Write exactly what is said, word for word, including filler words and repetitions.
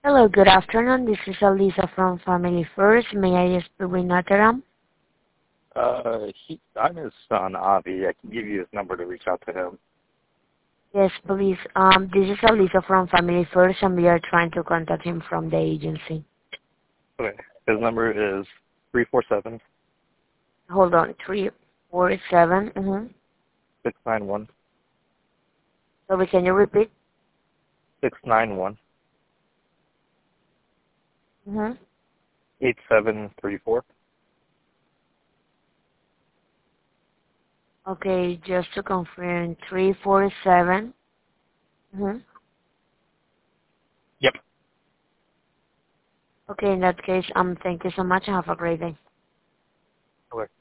Hello, good afternoon. This is Elisa from Family First. May I speak with Nataram? Uh, he, I'm his son, Avi. I can give you his number to reach out to him. Yes, please. Um, this is Elisa from Family First, and we are trying to contact him from the agency. Okay. His number is three four seven Hold on, three, four, seven. Mm-hmm. six nine one So can you repeat? six nine one Mm-hmm. eight seven three four. Okay, just to confirm, three, four, seven. Mm-hmm. Yep. Okay, in that case, um, thank you so much. Have a great day. Okay.